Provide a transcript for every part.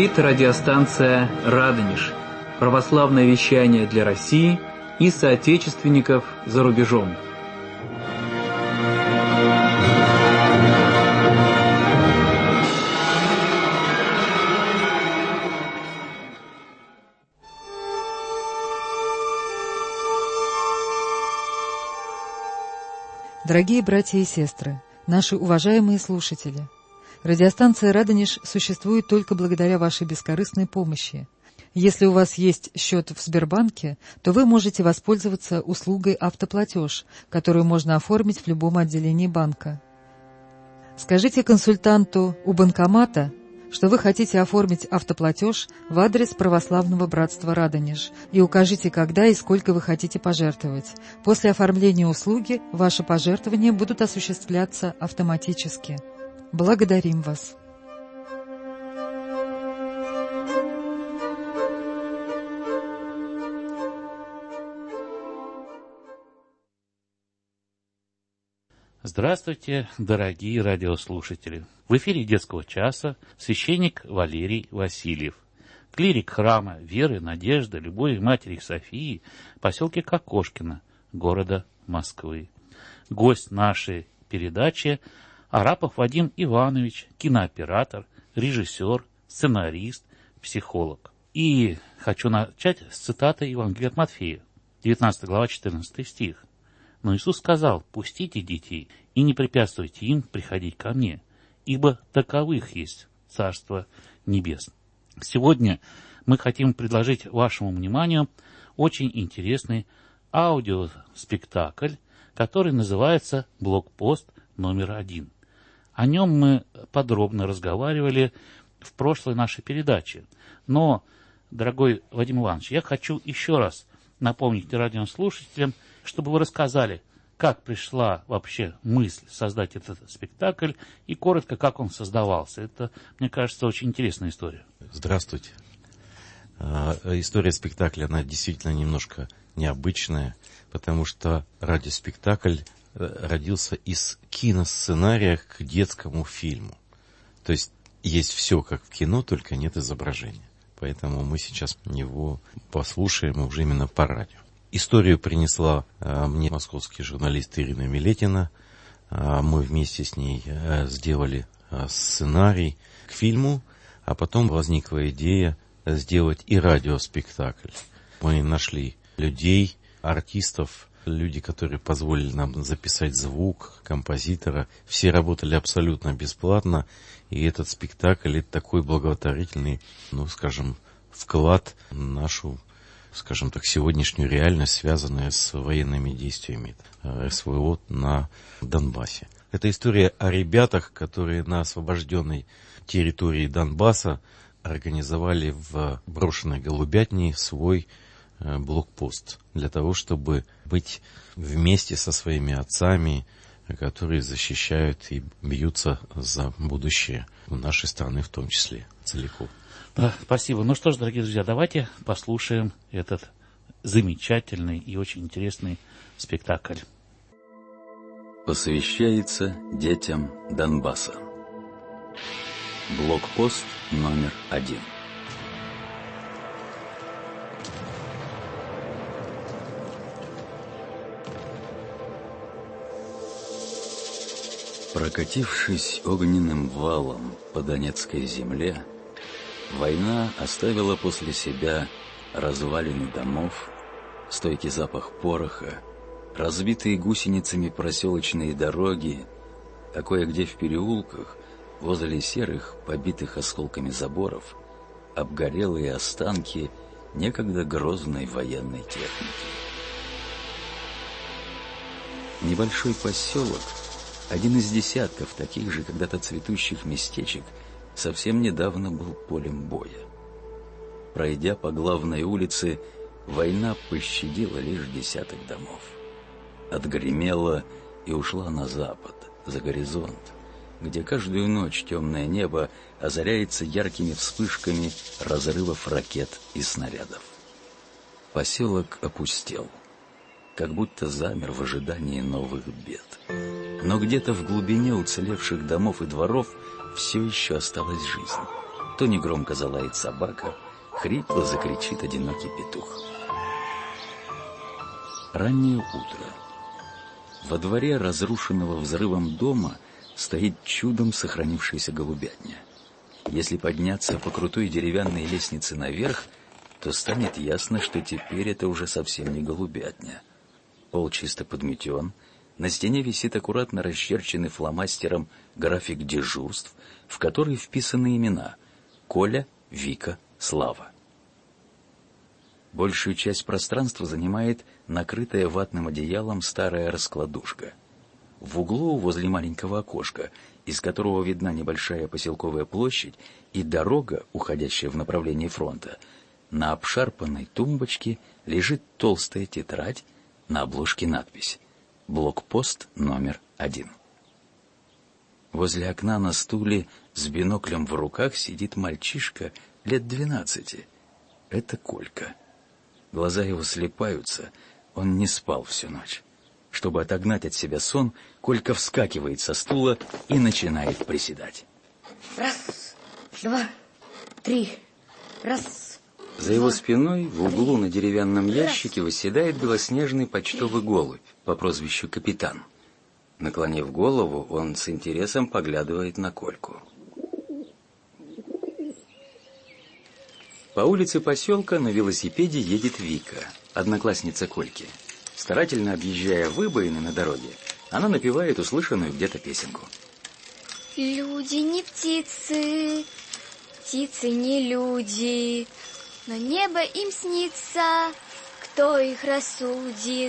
говорит радиостанция «Радонеж». Православное вещание для России и соотечественников за рубежом. Дорогие братья и сестры, наши уважаемые слушатели, радиостанция «Радонеж» существует только благодаря вашей бескорыстной помощи. Если у вас есть счет в Сбербанке, то вы можете воспользоваться услугой «Автоплатеж», которую можно оформить в любом отделении банка. Скажите консультанту у банкомата, что вы хотите оформить автоплатеж в адрес Православного братства «Радонеж», и укажите, когда и сколько вы хотите пожертвовать. После оформления услуги ваши пожертвования будут осуществляться автоматически. Благодарим вас. Здравствуйте, дорогие радиослушатели! В эфире детского часа священник Валерий Васильев, клирик храма Веры, Надежды, Любови Матери Софии в поселке Кокошкино, города Москвы. Гость нашей передачи Арапов Вадим Иванович, кинооператор, режиссер, сценарист, психолог. И хочу начать с цитаты Евангелия от Матфея, 19 глава, 14 стих. Но Иисус сказал: «Пустите детей и не препятствуйте им приходить ко мне, ибо таковых есть Царство Небесное». Сегодня мы хотим предложить вашему вниманию очень интересный аудиоспектакль, который называется «Блокпост номер 1». О нем мы подробно разговаривали в прошлой нашей передаче. Но, дорогой Вадим Иванович, я хочу еще раз напомнить радиослушателям, чтобы вы рассказали, как пришла вообще мысль создать этот спектакль и коротко, как он создавался. Это, мне кажется, очень интересная история. Здравствуйте. История спектакля, она действительно немножко необычная, потому что радиоспектакль родился из киносценария к детскому фильму. То есть есть все как в кино, только нет изображения. Поэтому мы сейчас его послушаем уже именно по радио. Историю принесла мне московский журналист Ирина Милетина. Мы вместе с ней сделали сценарий к фильму, а потом возникла идея сделать и радиоспектакль. Мы нашли людей, артистов, люди, которые позволили нам записать звук, композитора. Все работали абсолютно бесплатно, и этот спектакль — это такой благотворительный, вклад в нашу, сегодняшнюю реальность, связанную с военными действиями СВО на Донбассе. Это история о ребятах, которые на освобожденной территории Донбасса организовали в брошенной голубятне свой блокпост для того, чтобы быть вместе со своими отцами, которые защищают и бьются за будущее нашей страны, в том числе целиком. Да, спасибо. Ну что ж, дорогие друзья, давайте послушаем этот замечательный и очень интересный спектакль. Посвящается детям Донбасса. Блокпост номер 1. Прокатившись огненным валом по Донецкой земле, война оставила после себя развалины домов, стойкий запах пороха, разбитые гусеницами проселочные дороги, а кое-где в переулках, возле серых, побитых осколками заборов, обгорелые останки некогда грозной военной техники. Небольшой поселок, один из десятков таких же когда-то цветущих местечек, совсем недавно был полем боя. Пройдя по главной улице, война пощадила лишь десяток домов. Отгремела и ушла на запад, за горизонт, где каждую ночь темное небо озаряется яркими вспышками разрывов ракет и снарядов. Поселок опустел, как будто замер в ожидании новых бед. Но где-то в глубине уцелевших домов и дворов все еще осталась жизнь. то негромко залает собака, хрипло закричит одинокий петух. Раннее утро. Во дворе разрушенного взрывом дома стоит чудом сохранившаяся голубятня. Если подняться по крутой деревянной лестнице наверх, то станет ясно, что теперь это уже совсем не голубятня. Пол чисто подметен, на стене висит аккуратно расчерченный фломастером график дежурств, в который вписаны имена: Коля, Вика, Слава. Большую часть пространства занимает накрытая ватным одеялом старая раскладушка. В углу, возле маленького окошка, из которого видна небольшая поселковая площадь и дорога, уходящая в направлении фронта, на обшарпанной тумбочке лежит толстая тетрадь, на обложке надпись: «Блокпост номер 1». Возле окна на стуле с биноклем в руках сидит мальчишка лет 12. Это Колька. Глаза его слипаются, он не спал всю ночь. Чтобы отогнать от себя сон, Колька вскакивает со стула и начинает приседать. Раз, два, три, раз. За его спиной в углу на деревянном ящике восседает белоснежный почтовый голубь по прозвищу Капитан. Наклонив голову, он с интересом поглядывает на Кольку. По улице поселка на велосипеде едет Вика, одноклассница Кольки. Старательно объезжая выбоины на дороге, она напевает услышанную где-то песенку. Люди не птицы, птицы не люди, но небо им снится, кто их рассудит?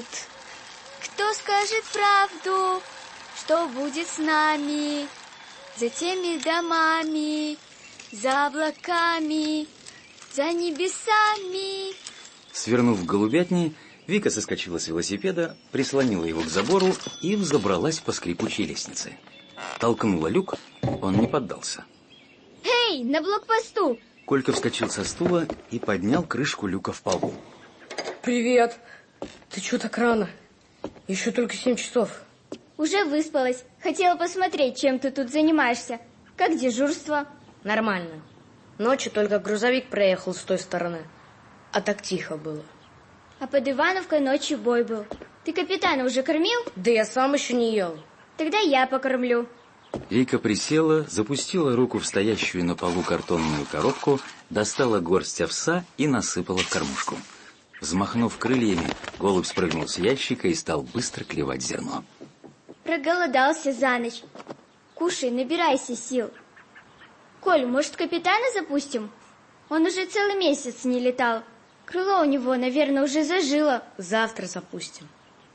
Кто скажет правду, что будет с нами, за теми домами, за облаками, за небесами? Свернув к голубятни, Вика соскочила с велосипеда, прислонила его к забору и взобралась по скрипучей лестнице. Толкнула люк, он не поддался. Эй, на блокпосту! Колька вскочил со стула и поднял крышку люка в полу. Привет. Ты чё так рано? Еще только 7 часов. Уже выспалась. Хотела посмотреть, чем ты тут занимаешься. Как дежурство? Нормально. Ночью только грузовик проехал с той стороны. А так тихо было. А под Ивановкой ночью бой был. Ты капитана уже кормил? Да я сам еще не ел. Тогда я покормлю. Вика присела, запустила руку в стоящую на полу картонную коробку, достала горсть овса и насыпала в кормушку. Взмахнув крыльями, голубь спрыгнул с ящика и стал быстро клевать зерно. Проголодался за ночь. Кушай, набирайся сил. Коль, может, капитана запустим? Он уже целый месяц не летал. Крыло у него, наверное, уже зажило. Завтра запустим.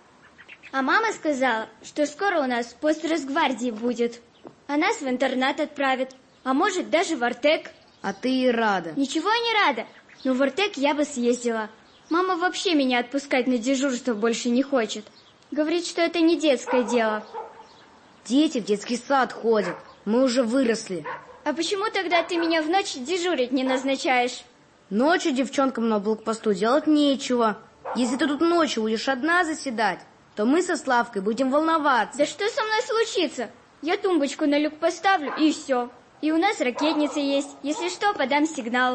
А мама сказала, что скоро у нас пост Росгвардии будет. А нас в интернат отправят. А может, даже в Артек. А ты и рада. Ничего не рада. Но в Артек я бы съездила. Мама вообще меня отпускать на дежурство больше не хочет. Говорит, что это не детское дело. Дети в детский сад ходят. Мы уже выросли. А почему тогда ты меня в ночь дежурить не назначаешь? Ночью девчонкам на блокпосту делать нечего. Если ты тут ночью будешь одна заседать, то мы со Славкой будем волноваться. Да что со мной случится? Я тумбочку на люк поставлю, и все. И у нас ракетница есть. Если что, подам сигнал.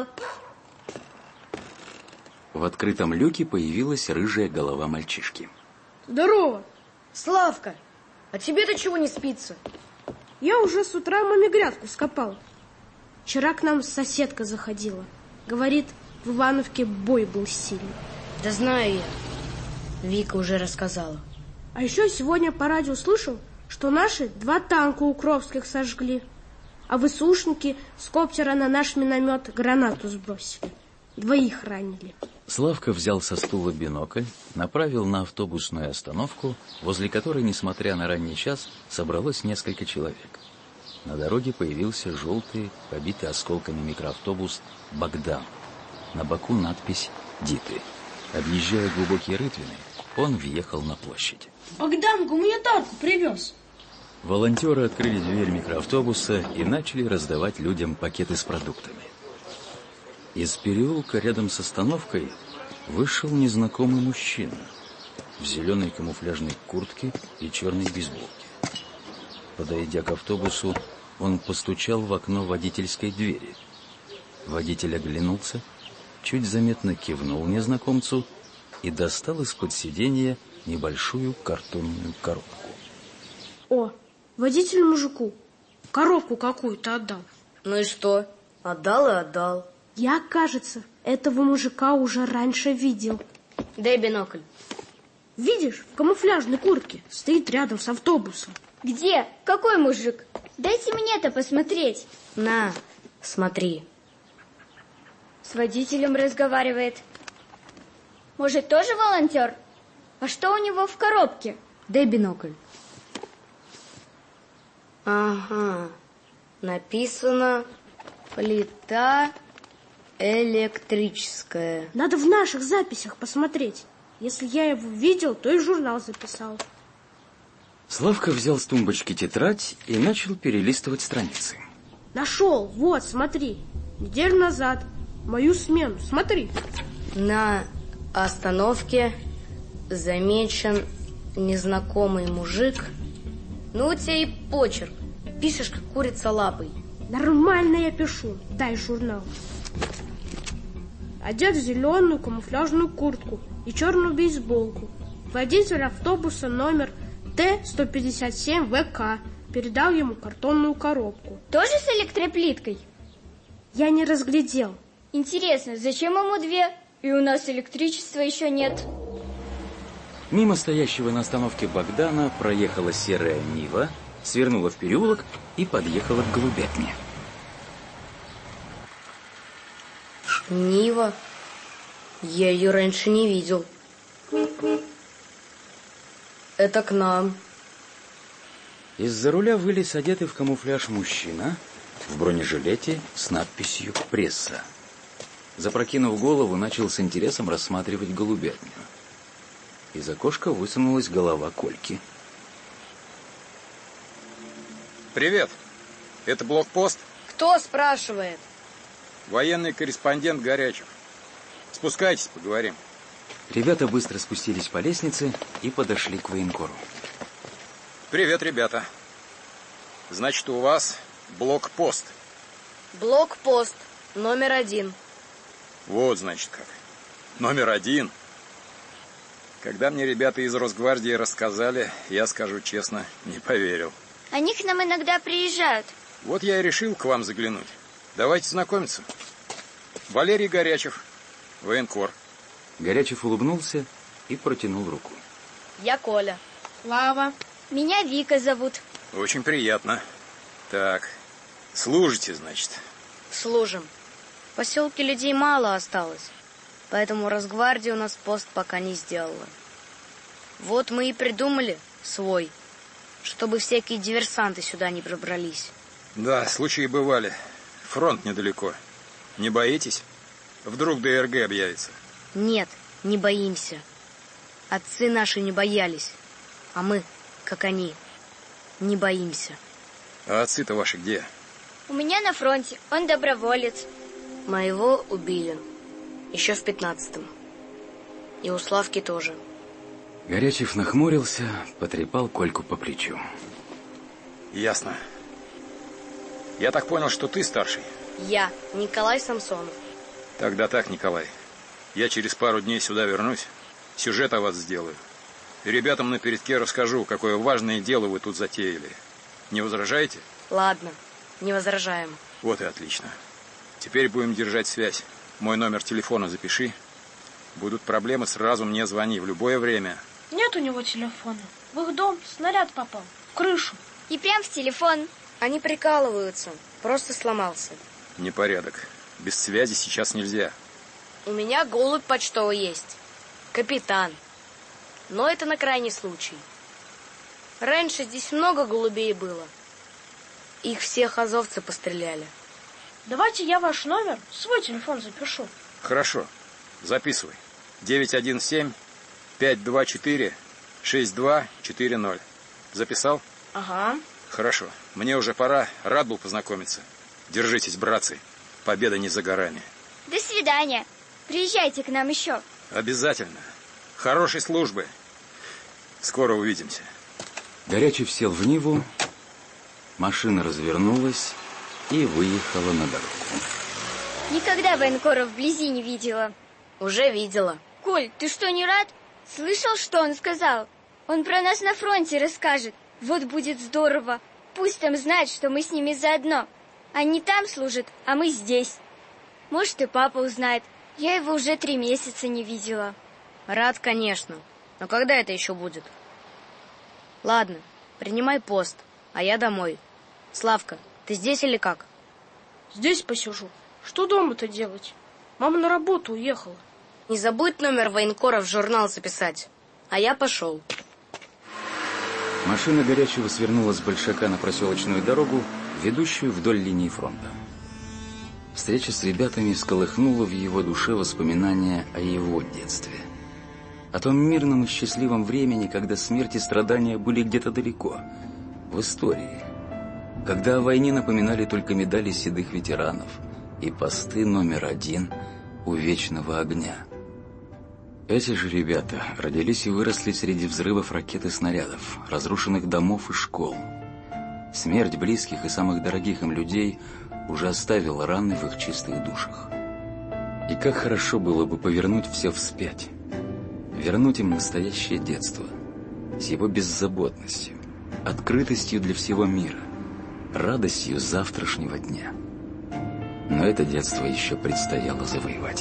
В открытом люке появилась рыжая голова мальчишки. Здорово. Славка, а тебе-то чего не спится? Я уже с утра маме грядку скопал. Вчера к нам соседка заходила. Говорит, в Ивановке бой был сильный. Да знаю я. Вика уже рассказала. А еще сегодня по радио слышал, что наши 2 танка у Кровских сожгли. А ВСУшники с коптера на наш миномет гранату сбросили. 2 ранили. Славка взял со стула бинокль, направил на автобусную остановку, возле которой, несмотря на ранний час, собралось несколько человек. На дороге появился желтый, побитый осколками микроавтобус «Богдан». На боку надпись «Диты». Объезжая глубокие рытвины, он въехал на площадь. Богдан гуманитарку привез. Волонтеры открыли дверь микроавтобуса и начали раздавать людям пакеты с продуктами. Из переулка рядом с остановкой вышел незнакомый мужчина в зеленой камуфляжной куртке и черной бейсболке. Подойдя к автобусу, он постучал в окно водительской двери. Водитель оглянулся, чуть заметно кивнул незнакомцу и достал из-под сиденья небольшую картонную коробку. О, водитель мужику коробку какую-то отдал. Ну и что? Отдал и отдал. Я, кажется, этого мужика уже раньше видел. Дай бинокль. Видишь, в камуфляжной куртке стоит рядом с автобусом. Где? Какой мужик? Дайте мне-то посмотреть. На, смотри. С водителем разговаривает. Может, тоже волонтер? А что у него в коробке? Дай бинокль. Ага. Написано «Плита электрическая». Надо в наших записях посмотреть. Если я его видел, то и журнал записал. Славка взял с тумбочки тетрадь и начал перелистывать страницы. Нашел, вот, смотри. Неделю назад, мою смену, смотри. На остановке замечен незнакомый мужик. Ну, у тебя и почерк. Пишешь, как курица лапой. Нормально я пишу, дай журнал. Одет в зеленую камуфляжную куртку и черную бейсболку. Водитель автобуса номер Т-157ВК передал ему картонную коробку. Тоже с электроплиткой? Я не разглядел. Интересно, зачем ему две? И у нас электричества еще нет. Мимо стоящего на остановке Богдана проехала серая Нива, свернула в переулок и подъехала к голубятне. Нива? Я ее раньше не видел. Это к нам. Из-за руля вылез одетый в камуфляж мужчина в бронежилете с надписью «Пресса». Запрокинув голову, начал с интересом рассматривать голубятню. Из окошка высунулась голова Кольки. Привет. Это блокпост? Кто спрашивает? Военный корреспондент Горячев. Спускайтесь, поговорим. Ребята быстро спустились по лестнице и подошли к военкору. Привет, ребята. Значит, у вас блокпост. Блокпост номер 1. Вот, значит, как. Номер 1. Когда мне ребята из Росгвардии рассказали, я, скажу честно, не поверил. Они к нам иногда приезжают. Вот я и решил к вам заглянуть. Давайте знакомиться. Валерий Горячев, военкор. Горячев улыбнулся и протянул руку. Я Коля. Лава. Меня Вика зовут. Очень приятно. Так, служите, значит? Служим. В поселке людей мало осталось, поэтому Росгвардия у нас пост пока не сделала. Вот мы и придумали свой, чтобы всякие диверсанты сюда не пробрались. Да, случаи бывали. Фронт недалеко. Не боитесь? Вдруг ДРГ объявится? Нет, не боимся. Отцы наши не боялись, а мы, как они, не боимся. А отцы-то ваши где? У меня на фронте, он доброволец. Моего убили еще в 15-м. И у Славки тоже. Горячев нахмурился, потрепал Кольку по плечу. Ясно. Я так понял, что ты старший? Я, Николай Самсонов. Тогда так, Николай. Я через пару дней сюда вернусь, сюжет о вас сделаю. И ребятам на передке расскажу, какое важное дело вы тут затеяли. Не возражаете? Ладно, не возражаем. Вот и отлично. Теперь будем держать связь. Мой номер телефона запиши. Будут проблемы, сразу мне звони в любое время. Нет у него телефона. В их дом снаряд попал. В крышу. И прям в телефон. Они прикалываются. Просто сломался. Непорядок. Без связи сейчас нельзя. У меня голубь почтовый есть. Капитан. Но это на крайний случай. Раньше здесь много голубей было. Их всех азовцы постреляли. Давайте я ваш номер, свой телефон запишу. Хорошо. Записывай. 917-524-6240. Записал? Ага. Хорошо. Мне уже пора. Рад был познакомиться. Держитесь, братцы. Победа не за горами. До свидания. Приезжайте к нам еще. Обязательно. Хорошей службы. Скоро увидимся. Горячев сел в Ниву, машина развернулась и выехала на дорогу. Никогда военкора вблизи не видела. Уже видела. Коль, ты что, не рад? Слышал, что он сказал? Он про нас на фронте расскажет. Вот будет здорово. Пусть там знают, что мы с ними заодно. Они там служат, а мы здесь. Может, и папа узнает. Я его уже 3 месяца не видела. Рад, конечно. Но когда это еще будет? Ладно, принимай пост, а я домой. Славка, ты здесь или как? Здесь посижу. Что дома-то делать? Мама на работу уехала. Не забудь номер военкора в журнал записать. А я пошел. Машина Горячего свернула с Большака на проселочную дорогу, ведущую вдоль линии фронта. Встреча с ребятами всколыхнула в его душе воспоминания о его детстве. О том мирном и счастливом времени, когда смерть и страдания были где-то далеко, в истории. Когда о войне напоминали только медали седых ветеранов и посты номер 1 у вечного огня. Эти же ребята родились и выросли среди взрывов ракет и снарядов, разрушенных домов и школ. Смерть близких и самых дорогих им людей уже оставила раны в их чистых душах. И как хорошо было бы повернуть все вспять, вернуть им настоящее детство с его беззаботностью, открытостью для всего мира, радостью завтрашнего дня. Но это детство еще предстояло завоевать.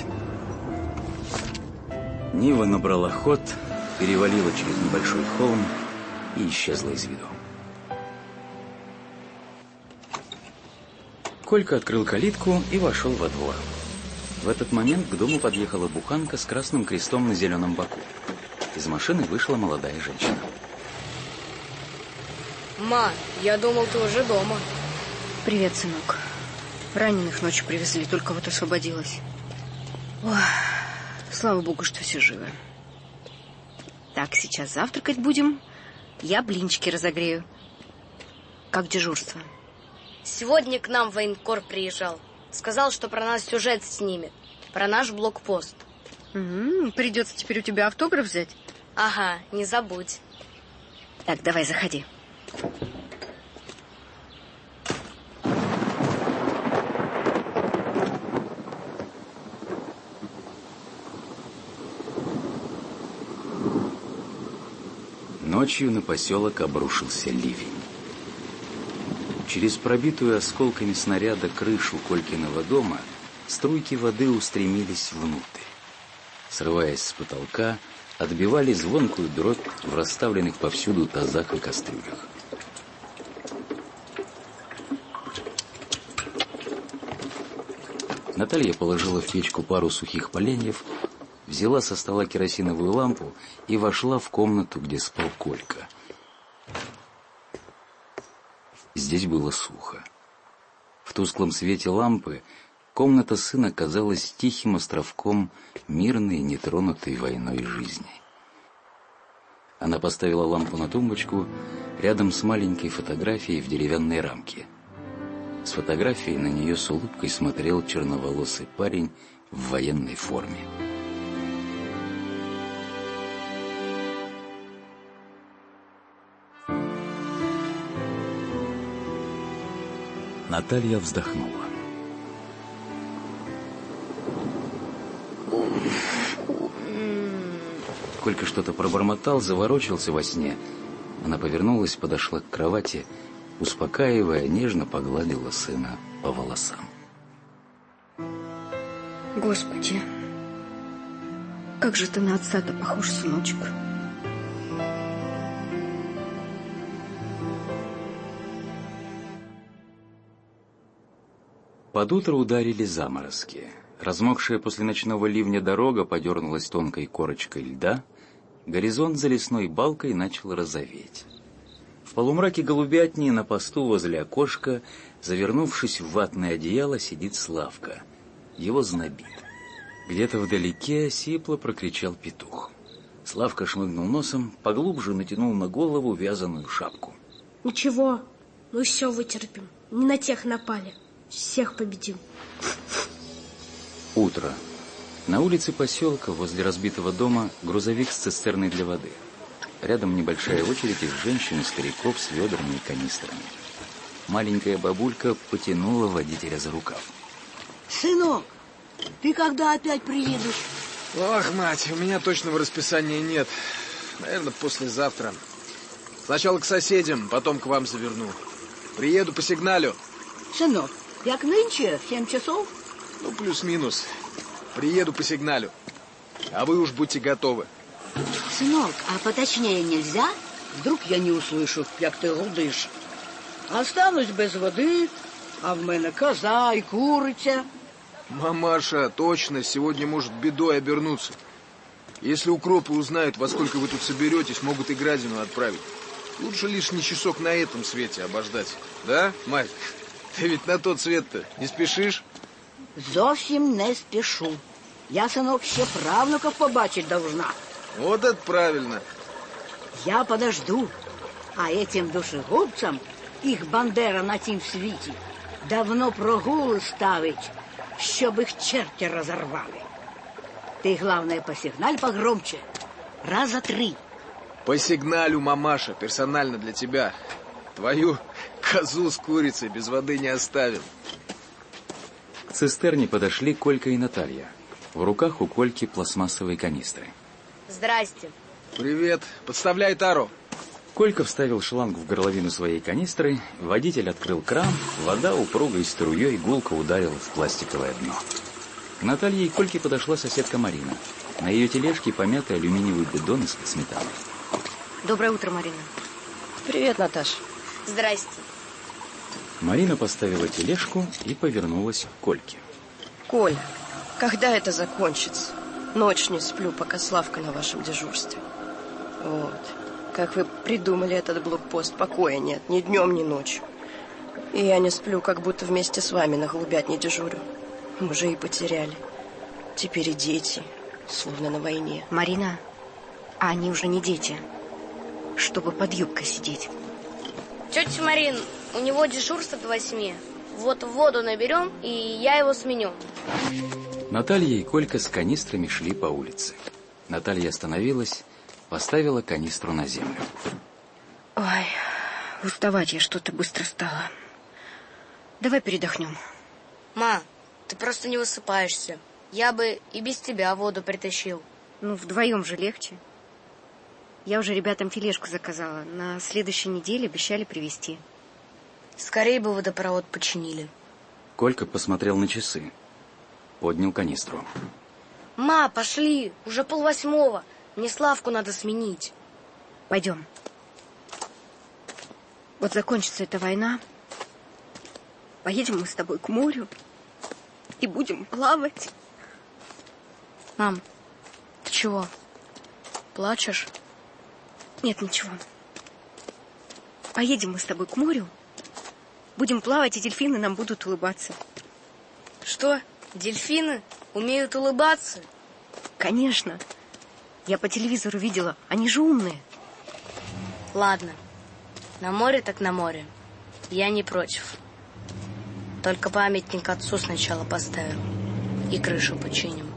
Нива набрала ход, перевалила через небольшой холм и исчезла из виду. Колька открыл калитку и вошел во двор. В этот момент к дому подъехала буханка с красным крестом на зеленом боку. Из машины вышла молодая женщина. Ма, я думал, ты уже дома. Привет, сынок. Раненых ночью привезли, только вот освободилась. Ой, слава богу, что все живы. Так, сейчас завтракать будем. Я блинчики разогрею. Как дежурство? Сегодня к нам военкор приезжал. Сказал, что про нас сюжет снимет. Про наш блокпост. Придется теперь у тебя автограф взять? Ага, не забудь. Так, давай, заходи. Ночью на поселок обрушился ливень. Через пробитую осколками снаряда крышу Колькиного дома струйки воды устремились внутрь. Срываясь с потолка, отбивали звонкую дробь в расставленных повсюду тазах и кастрюлях. Наталья положила в печку пару сухих поленьев, взяла со стола керосиновую лампу и вошла в комнату, где спал Колька. Здесь было сухо. В тусклом свете лампы комната сына казалась тихим островком мирной, нетронутой войной жизни. Она поставила лампу на тумбочку рядом с маленькой фотографией в деревянной рамке. С фотографией на нее с улыбкой смотрел черноволосый парень в военной форме. Наталья вздохнула. Колька что-то пробормотал, заворочился во сне. Она повернулась, подошла к кровати, успокаивая, нежно погладила сына по волосам. Господи, как же ты на отца-то похож, сыночек. Под утро ударили заморозки. Размокшая после ночного ливня дорога подернулась тонкой корочкой льда. Горизонт за лесной балкой начал розоветь. В полумраке голубятни на посту возле окошка, завернувшись в ватное одеяло, сидит Славка. Его знобит. Где-то вдалеке сипло прокричал петух. Славка шмыгнул носом, поглубже натянул на голову вязаную шапку. Ничего, мы все вытерпим. Не на тех напали. Всех победим. Утро. На улице поселка, возле разбитого дома, грузовик с цистерной для воды. Рядом небольшая очередь из женщин и стариков с ведрами и канистрами. Маленькая бабулька потянула водителя за рукав. Сынок, Ты когда опять приедешь? Ох, мать, у меня точного расписания нет. Наверное, послезавтра. Сначала к соседям, потом к вам заверну. Приеду по сигналю. Сынок, як нынче, в 7 часов? Ну, плюс-минус. Приеду по сигналю. А вы уж будьте готовы. Сынок, а поточнее нельзя? Вдруг я не услышу, як ти гудиш. Останусь без води, а в мене коза і куриця. Мамаша, точно, сегодня может бедой обернуться. Если укропы узнают, во сколько вы тут соберетесь, могут и градину отправить. Лучше лишний часок на этом свете обождать. Да, мать? Ты ведь на тот свет-то не спешишь? Зовсім не спешу. Я, сынок, ще правнуков побачить должна. Вот это правильно. Я подожду. А этим душегубцам их бандера на тім світі давно прогули ставить, щоб их черти разорвали. Ты, главное, посигналь погромче. Раза 3. По сигналю, мамаша, персонально для тебя. Твою козу с курицей без воды не оставим. К цистерне подошли Колька и Наталья. В руках у Кольки пластмассовые канистры. Здрасте. Привет. Подставляй тару. Колька вставил шланг в горловину своей канистры, водитель открыл кран, вода упругой струей гулко ударила в пластиковое дно. К Наталье и Кольке подошла соседка Марина. На ее тележке помятый алюминиевый бидон из-под сметаны. Доброе утро, Марина. Привет, Наташ. Здрасте. Марина поставила тележку и повернулась к Кольке. Коля, когда это закончится? Ночь не сплю, пока Славка на вашем дежурстве. Вот. Как вы придумали этот блокпост, покоя нет ни днем, ни ночью. И я не сплю, как будто вместе с вами на голубятне дежурю. Мужей потеряли. Теперь и дети, словно на войне. Марина, а они уже не дети, чтобы под юбкой сидеть. Тетя Марин, у него дежурство до 8. Вот воду наберем, и я его сменю. Наталья и Колька с канистрами шли по улице. Наталья остановилась, поставила канистру на землю. Ой, уставать я что-то быстро стала. Давай передохнем. Ма, ты просто не высыпаешься. Я бы и без тебя воду притащил. Ну, вдвоем же легче. Я уже ребятам тележку заказала. На следующей неделе обещали привезти. Скорее бы водопровод починили. Колька посмотрел на часы. Поднял канистру. Ма, пошли, уже 7:30. Мне Славку надо сменить. Пойдем. Вот закончится эта война. Поедем мы с тобой к морю и будем плавать. Мам, ты чего? Плачешь? Нет, ничего. Поедем мы с тобой к морю, будем плавать, и дельфины нам будут улыбаться. Что? Дельфины умеют улыбаться? Конечно. Я по телевизору видела. Они же умные. Ладно. На море так на море. Я не против. Только памятник отцу сначала поставим. И крышу починим.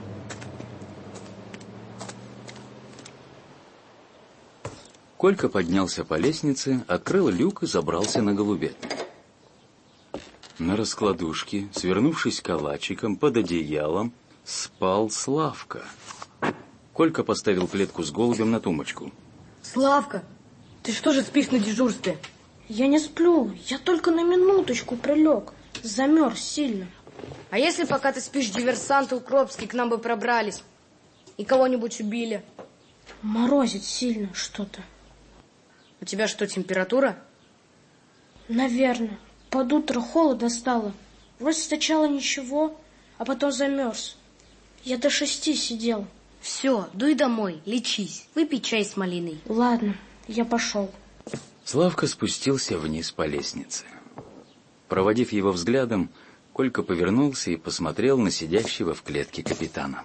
Колька поднялся по лестнице, открыл люк и забрался на голубятню. На раскладушке, свернувшись калачиком под одеялом, спал Славка. Колька поставил клетку с голубем на тумбочку. Славка, ты что же спишь на дежурстве? Я не сплю, я только на минуточку прилег. Замерз сильно. А если пока ты спишь, диверсанты укропские к нам бы пробрались и кого-нибудь убили? Морозит сильно что-то. У тебя что, температура? Наверное. Под утро холодно стало. Вроде сначала ничего, а потом замерз. Я до 6 сидел. Все, дуй домой, лечись. Выпей чай с малиной. Ладно, я пошел. Славка спустился вниз по лестнице. Проводив его взглядом, Колька повернулся и посмотрел на сидящего в клетке капитана.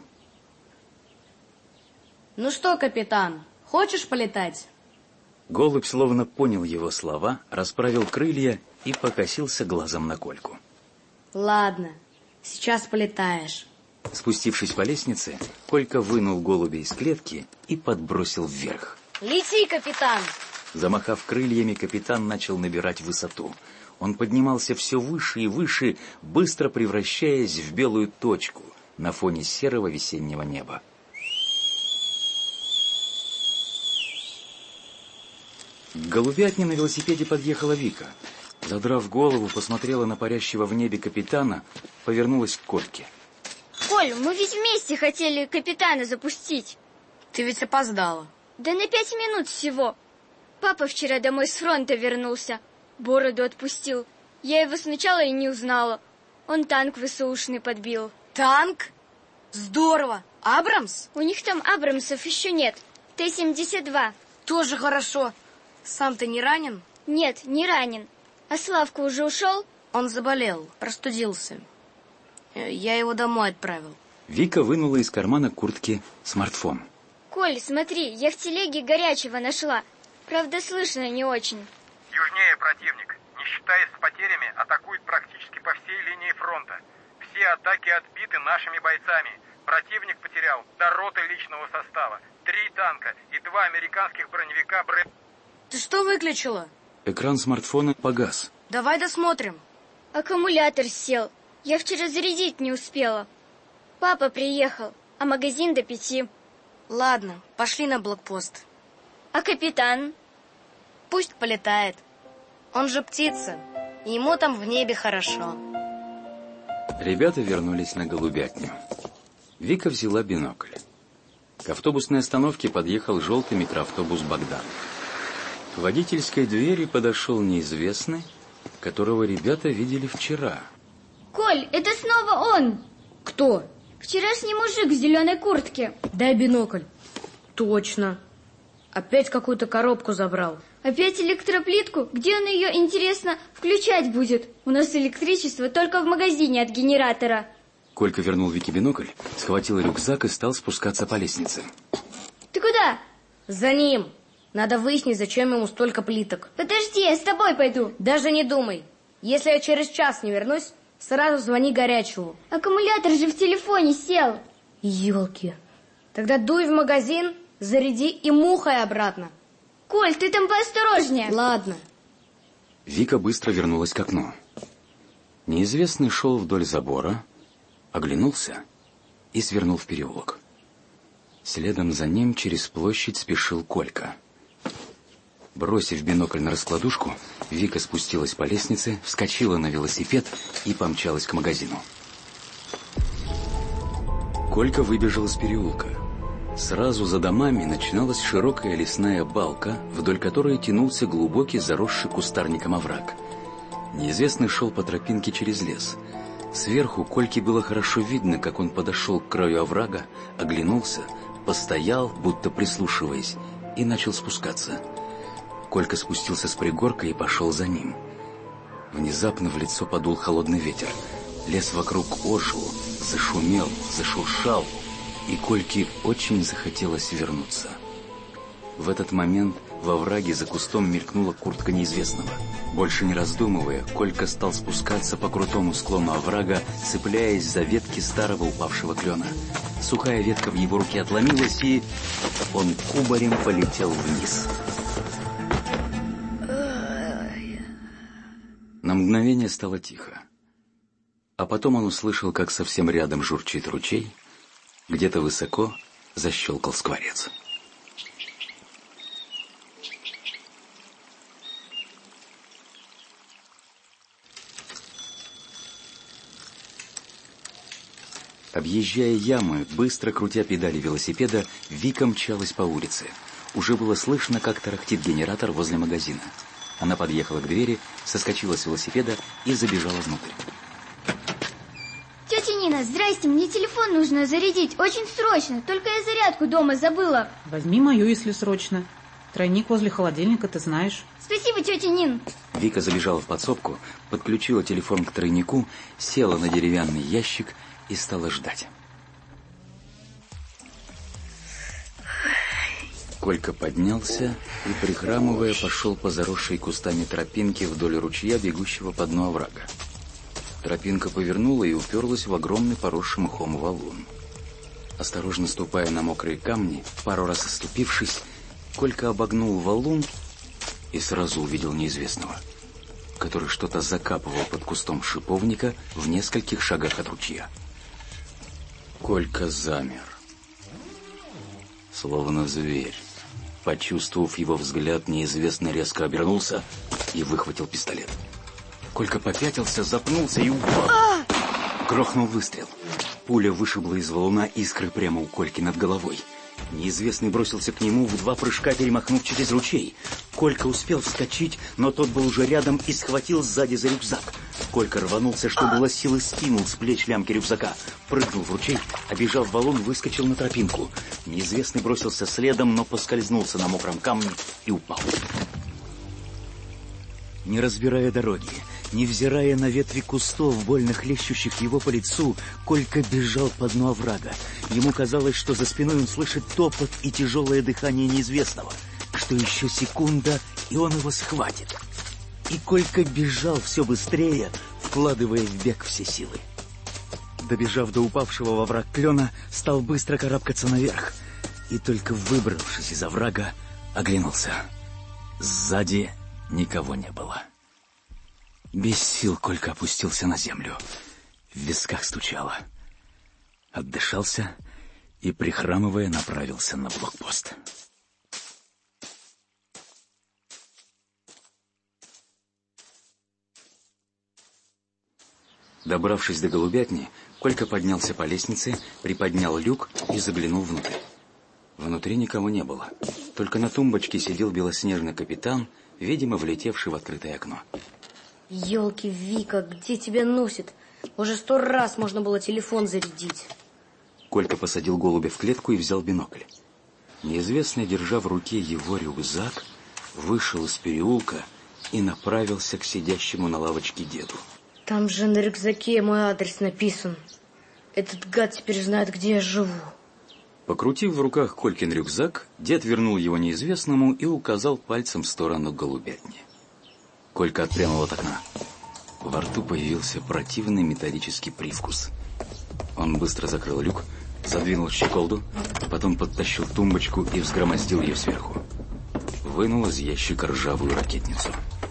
Ну что, капитан, хочешь полетать? Голубь словно понял его слова, расправил крылья и покосился глазом на Кольку. Ладно, сейчас полетаешь. Спустившись по лестнице, Колька вынул голубя из клетки и подбросил вверх. Лети, капитан! Замахав крыльями, капитан начал набирать высоту. Он поднимался все выше и выше, быстро превращаясь в белую точку на фоне серого весеннего неба. К голубятне на велосипеде подъехала Вика. Задрав голову, посмотрела на парящего в небе капитана, повернулась к Кольке. Коль, мы ведь вместе хотели капитана запустить. Ты ведь опоздала. Да на 5 минут всего. Папа вчера домой с фронта вернулся. Бороду отпустил. Я его сначала и не узнала. Он танк ВСУшный подбил. Танк? Здорово. Абрамс? У них там Абрамсов еще нет. Т-72. Тоже хорошо. Сам ты не ранен? Нет, не ранен. А Славка уже ушел? Он заболел, простудился. Я его домой отправил. Вика вынула из кармана куртки смартфон. Коль, смотри, я в телеге горячего нашла. Правда, слышно не очень. Южнее противник. Не считаясь с потерями, атакует практически по всей линии фронта. Все атаки отбиты нашими бойцами. Противник потерял до роты личного состава, 3 танка и 2 американских броневика Брэд. Ты что выключила? Экран смартфона погас. Давай досмотрим. Аккумулятор сел. Я вчера зарядить не успела. Папа приехал, а магазин до 5. Ладно, пошли на блокпост. А капитан? Пусть полетает. Он же птица, и ему там в небе хорошо. Ребята вернулись на голубятню. Вика взяла бинокль. К автобусной остановке подъехал желтый микроавтобус «Богдан». К водительской двери подошел неизвестный, которого ребята видели вчера. Коль, это снова он! Кто? Вчерашний мужик в зеленой куртке. Дай бинокль. Точно. Опять какую-то коробку забрал. Опять электроплитку? Где он ее, интересно, включать будет? У нас электричество только в магазине от генератора. Колька вернул Вике бинокль, схватил рюкзак и стал спускаться по лестнице. Ты куда? За ним. Надо выяснить, зачем ему столько плиток. Подожди, я с тобой пойду. Даже не думай. Если я через час не вернусь, сразу звони Горячеву. Аккумулятор же в телефоне сел. Ёлки. Тогда дуй в магазин, заряди и мухай обратно. Коль, ты там поосторожнее. Ладно. Вика быстро вернулась к окну. Неизвестный шел вдоль забора, оглянулся и свернул в переулок. Следом за ним через площадь спешил Колька. Бросив бинокль на раскладушку, Вика спустилась по лестнице, вскочила на велосипед и помчалась к магазину. Колька выбежал из переулка. Сразу за домами начиналась широкая лесная балка, вдоль которой тянулся глубокий заросший кустарником овраг. Неизвестный шел по тропинке через лес. Сверху Кольке было хорошо видно, как он подошел к краю оврага, оглянулся, постоял, будто прислушиваясь, и начал спускаться. Колька спустился с пригорка и пошел за ним. Внезапно в лицо подул холодный ветер. Лес вокруг ожил, зашумел, зашуршал, и Кольке очень захотелось вернуться. В этот момент во овраге за кустом мелькнула куртка неизвестного. Больше не раздумывая, Колька стал спускаться по крутому склону оврага, цепляясь за ветки старого упавшего клена. Сухая ветка в его руке отломилась, и он кубарем полетел вниз. На мгновение стало тихо. А потом он услышал, как совсем рядом журчит ручей, где-то высоко защелкал скворец. Объезжая ямы, быстро крутя педали велосипеда, Вика мчалась по улице. Уже было слышно, как тарахтит генератор возле магазина. Она подъехала к двери, соскочила с велосипеда и забежала внутрь. Тетя Нина, здрасте, мне телефон нужно зарядить, очень срочно, только я зарядку дома забыла. Возьми мою, если срочно. Тройник возле холодильника, ты знаешь. Спасибо, тетя Нин. Вика забежала в подсобку, подключила телефон к тройнику, села на деревянный ящик и стала ждать. Колька поднялся и, прихрамывая, пошел по заросшей кустами тропинке вдоль ручья, бегущего по дну оврага. Тропинка повернула и уперлась в огромный поросший мхом валун. Осторожно ступая на мокрые камни, пару раз оступившись, Колька обогнул валун и сразу увидел неизвестного. который что-то закапывал под кустом шиповника в нескольких шагах от ручья. Колька замер, словно зверь. Почувствовав его взгляд, неизвестный резко обернулся и выхватил пистолет. Колька попятился, запнулся и упал. Грохнул выстрел. Пуля вышибла из валуна искры прямо у Кольки над головой. Неизвестный бросился к нему в 2 прыжка, перемахнув через ручей. Колька успел вскочить, но тот был уже рядом и схватил сзади за рюкзак. Колька рванулся, что было силы, скинул с плеч лямки рюкзака, прыгнул в ручей, обежав валун, выскочил на тропинку. Неизвестный бросился следом, но поскользнулся на мокром камне и упал. Не разбирая дороги, невзирая на ветви кустов, больно хлещущих его по лицу, Колька бежал по дну оврага. Ему казалось, что за спиной он слышит топот и тяжелое дыхание неизвестного, что еще секунда, и он его схватит. И Колька бежал все быстрее, вкладывая в бег все силы. Добежав до упавшего во овраг клена, стал быстро карабкаться наверх. И только выбравшись из оврага, оглянулся. Сзади никого не было. Без сил Колька опустился на землю. В висках стучало. Отдышался и, прихрамывая, направился на блокпост. Добравшись до голубятни, Колька поднялся по лестнице, приподнял люк и заглянул внутрь. Внутри никого не было. Только на тумбочке сидел белоснежный капитан, видимо, влетевший в открытое окно. Ёлки, Вика, где тебя носит? Уже 100 раз можно было телефон зарядить. Колька посадил голубя в клетку и взял бинокль. Неизвестный, держа в руке его рюкзак, вышел из переулка и направился к сидящему на лавочке деду. Там же на рюкзаке мой адрес написан. Этот гад теперь знает, где я живу. Покрутив в руках Колькин рюкзак, дед вернул его неизвестному и указал пальцем в сторону голубятни. Колька отпрянул от окна. Во рту появился противный металлический привкус. Он быстро закрыл люк, задвинул щеколду, потом подтащил тумбочку и взгромоздил ее сверху. Вынул из ящика ржавую ракетницу.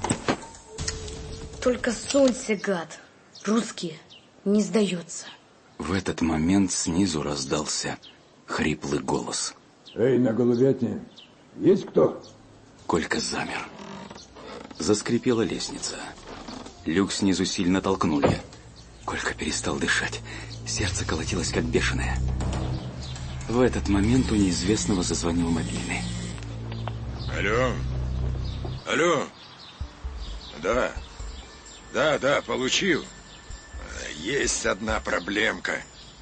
Только сунься, гад. Русский не сдается. В этот момент снизу раздался хриплый голос. Эй, на голубятне, есть кто? Колька замер. Заскрипела лестница. Люк снизу сильно толкнули. Колька перестал дышать. Сердце колотилось, как бешеное. В этот момент у неизвестного зазвонил мобильный. Алло? Алло? Да, получил. Есть одна проблемка.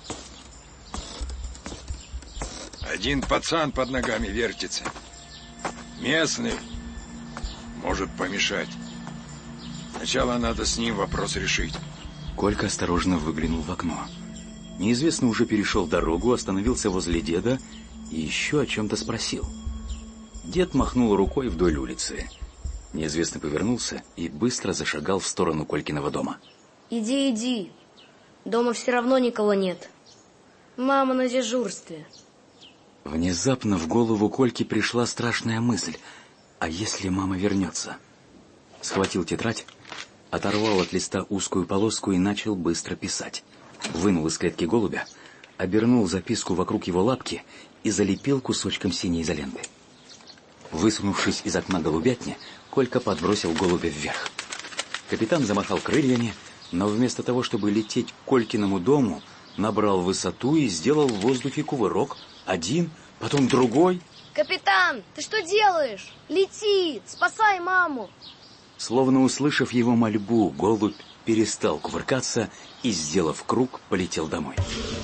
Один пацан под ногами вертится. Местный. Может помешать. Сначала надо с ним вопрос решить. Колька осторожно выглянул в окно. Неизвестный уже перешел дорогу, остановился возле деда и еще о чем-то спросил. Дед махнул рукой вдоль улицы. Неизвестный повернулся и быстро зашагал в сторону Колькиного дома. Иди. Дома все равно никого нет. Мама на дежурстве. Внезапно в голову Кольки пришла страшная мысль. А если мама вернется? Схватил тетрадь, оторвал от листа узкую полоску и начал быстро писать. Вынул из клетки голубя, обернул записку вокруг его лапки и залепил кусочком синей изоленты. Высунувшись из окна голубятни, Колька подбросил голубя вверх. Капитан замахал крыльями, но вместо того, чтобы лететь к Колькиному дому, набрал высоту и сделал в воздухе кувырок. Один, потом другой. Капитан, ты что делаешь? Лети, спасай маму. Словно услышав его мольбу, голубь перестал кувыркаться и, сделав круг, полетел домой.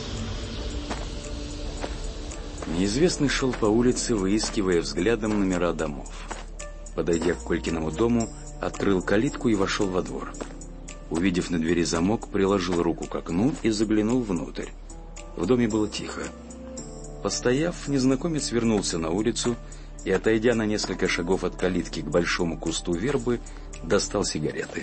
Неизвестный шел по улице, выискивая взглядом номера домов. Подойдя к Колькиному дому, открыл калитку и вошел во двор. Увидев на двери замок, приложил руку к окну и заглянул внутрь. В доме было тихо. Постояв, незнакомец вернулся на улицу и, отойдя на несколько шагов от калитки к большому кусту вербы, достал сигареты.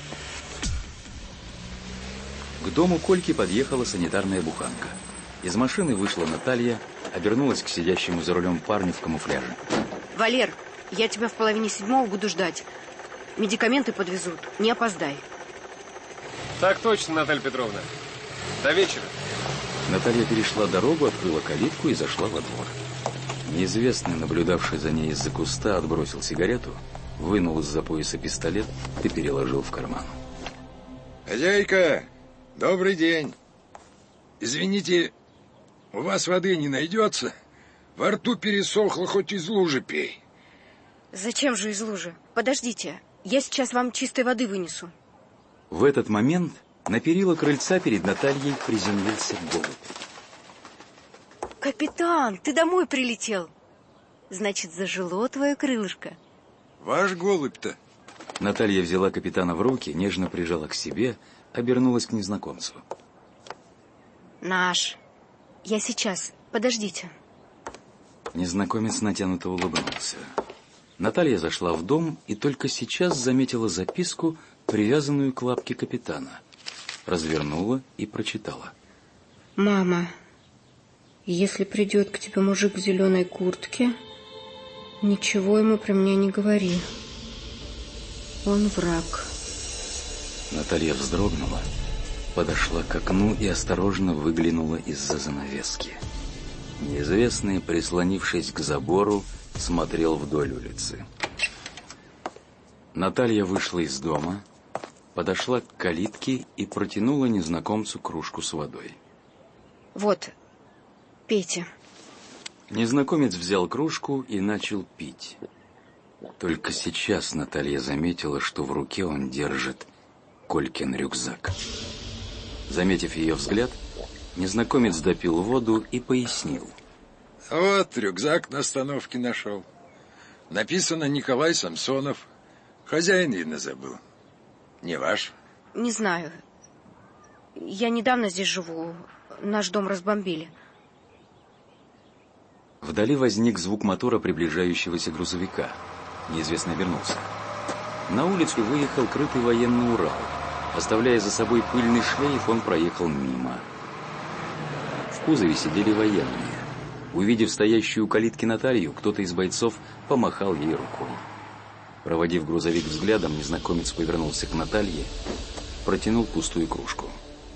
К дому Кольки подъехала санитарная буханка. Из машины вышла Наталья, обернулась к сидящему за рулем парню в камуфляже. Валер, я тебя в 6:30 буду ждать. Медикаменты подвезут. Не опоздай. Так точно, Наталья Петровна. До вечера. Наталья перешла дорогу, открыла калитку и зашла во двор. Неизвестный, наблюдавший за ней из-за куста, отбросил сигарету, вынул из-за пояса пистолет и переложил в карман. Хозяйка, добрый день. Извините, у вас воды не найдется? Во рту пересохло, хоть из лужи пей. Зачем же из лужи? Подождите, я сейчас вам чистой воды вынесу. В этот момент на перила крыльца перед Натальей приземлился голубь. Капитан, ты домой прилетел. Значит, зажило твое крылышко. Ваш голубь-то. Наталья взяла капитана в руки, нежно прижала к себе, обернулась к незнакомцу. Наш. Я сейчас. Подождите. Незнакомец натянуто улыбнулся. Наталья зашла в дом и только сейчас заметила записку, привязанную к лапке капитана. Развернула и прочитала. Мама, если придет к тебе мужик в зеленой куртке, ничего ему про меня не говори. Он враг. Наталья вздрогнула, подошла к окну и осторожно выглянула из-за занавески. Неизвестный, прислонившись к забору, смотрел вдоль улицы. Наталья вышла из дома, подошла к калитке и протянула незнакомцу кружку с водой. Вот, пейте. Незнакомец взял кружку и начал пить. Только сейчас Наталья заметила, что в руке он держит Колькин рюкзак. Заметив ее взгляд, незнакомец допил воду и пояснил. Вот рюкзак на остановке нашел. Написано Николай Самсонов. Хозяин, видно, забыл. Не ваш? Не знаю. Я недавно здесь живу. Наш дом разбомбили. Вдали возник звук мотора приближающегося грузовика. Неизвестный обернулся. На улицу выехал крытый военный Урал. Оставляя за собой пыльный шлейф, он проехал мимо. В кузове сидели военные. Увидев стоящую у калитки Наталью, кто-то из бойцов помахал ей рукой. Проводив грузовик взглядом, незнакомец повернулся к Наталье, протянул пустую кружку.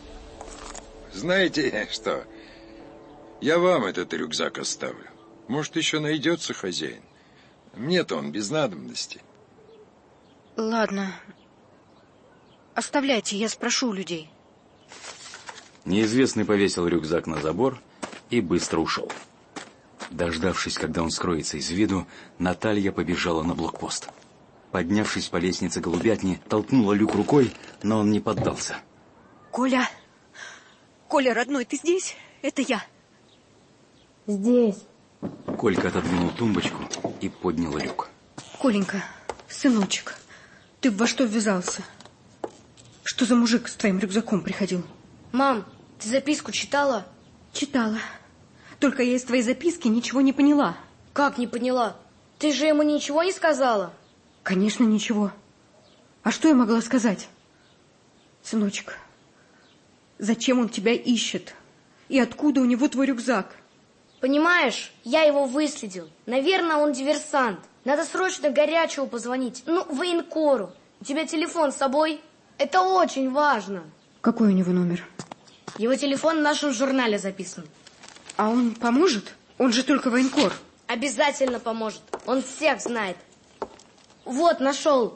Знаете что? Я вам этот рюкзак оставлю. Может, еще найдется хозяин. Мне-то он без надобности. Ладно. Оставляйте, я спрошу у людей. Неизвестный повесил рюкзак на забор и быстро ушел. Дождавшись, когда он скроется из виду, Наталья побежала на блокпост. Поднявшись по лестнице голубятни, толкнула люк рукой, но он не поддался. Коля! Коля, родной, ты здесь? Это я. Здесь. Колька отодвинул тумбочку и поднял люк. Коленька, сыночек, ты во что ввязался? Что за мужик с твоим рюкзаком приходил? Мам, ты записку читала? Читала. Только я из твоей записки ничего не поняла. Как не поняла? Ты же ему ничего не сказала? Конечно, ничего. А что я могла сказать? Сыночек, зачем он тебя ищет? И откуда у него твой рюкзак? Понимаешь, я его выследил. Наверное, он диверсант. Надо срочно Горячеву позвонить. Ну, военкору. У тебя телефон с собой? Это очень важно. Какой у него номер? Его телефон в нашем журнале записан. А он поможет? Он же только военкор. Обязательно поможет. Он всех знает. Вот, нашел.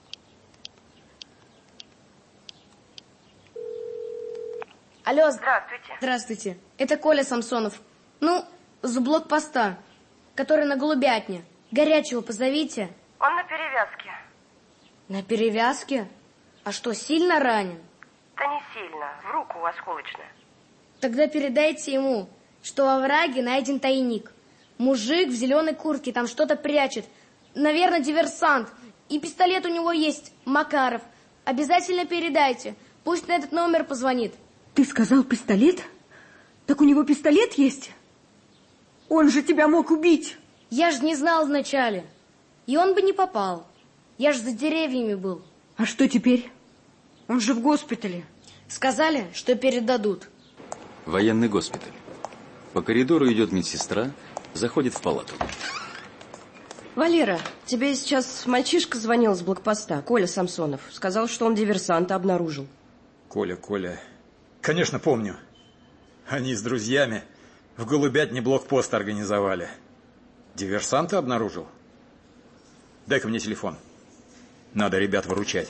Алло. Здравствуйте. Здравствуйте. Это Коля Самсонов. Ну, с блокпоста, который на Голубятне. Горячего позовите. Он на перевязке. На перевязке? А что, сильно ранен? Да не сильно. В руку осколочная. Тогда передайте ему, что во овраге найден тайник. Мужик в зеленой куртке там что-то прячет. Наверное, диверсант. И пистолет у него есть, Макаров. Обязательно передайте. Пусть на этот номер позвонит. Ты сказал пистолет? Так у него пистолет есть? Он же тебя мог убить. Я же не знал вначале. И он бы не попал. Я же за деревьями был. А что теперь? Он же в госпитале. Сказали, что передадут. Военный госпиталь. По коридору идет медсестра, заходит в палату. Валера, тебе сейчас мальчишка звонил с блокпоста, Коля Самсонов. Сказал, что он диверсанта обнаружил. Коля. Конечно, помню. Они с друзьями в Голубятне блокпост организовали. Диверсанта обнаружил? Дай-ка мне телефон. Надо ребят выручать.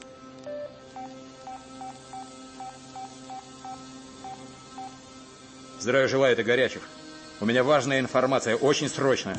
Здравия желаю, это Горячев. У меня важная информация, очень срочная.